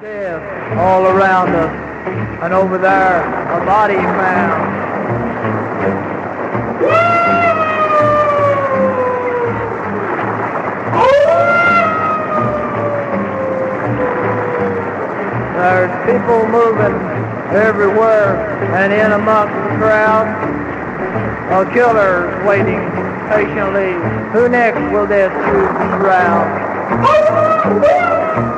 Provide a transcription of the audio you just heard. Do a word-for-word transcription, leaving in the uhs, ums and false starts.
Death all around us, and over there, a body found. There's people moving everywhere, and in amongst the crowd, a killer's waiting patiently. Who next will death choose to shroud?